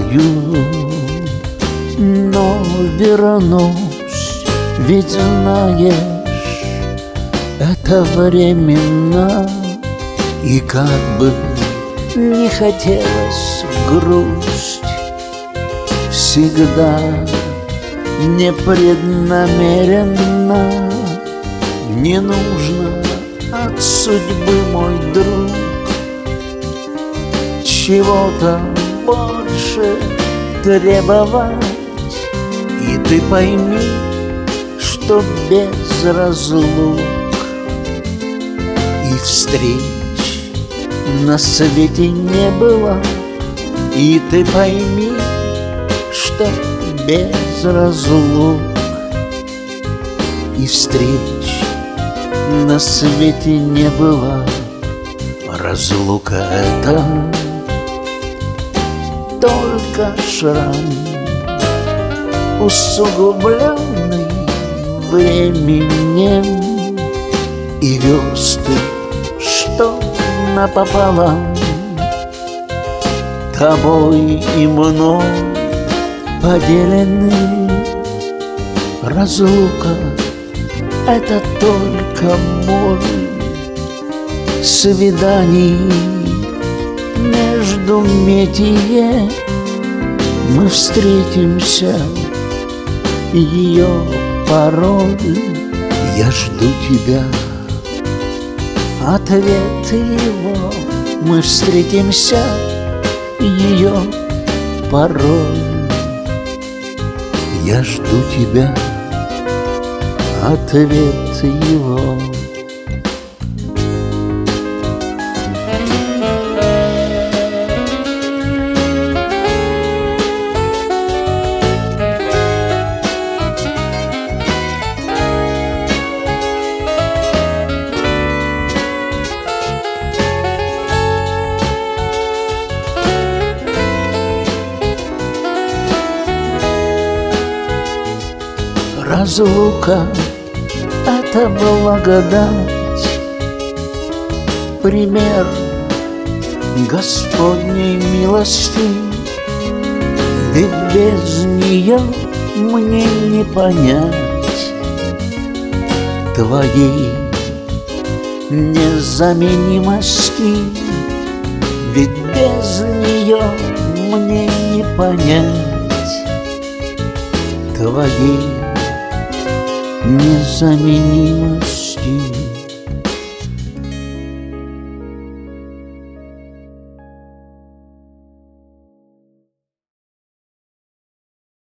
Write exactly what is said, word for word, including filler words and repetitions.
знаю, но вернусь, ведь знаешь, это временно. И как бы не хотелось грусть, всегда непреднамеренно. Не нужно от судьбы, мой друг, чего-то больше требовать. И ты пойми, что без разлук и встреч на свете не было. И ты пойми, что без разлук и встреч на свете не было. Разлука — это только шрам, усугубленный временем, и версты, что напополам тобой и мной поделены. Разлука — это только боль свиданий между метие. Мы встретимся, ее пароль. Я жду тебя, ответ его. Мы встретимся, ее пароль. Я жду тебя, ответ его. Разлука — это благодать, пример Господней милости. Ведь без нее мне не понять твоей незаменимости. Ведь без нее мне не понять твоей незаменимости.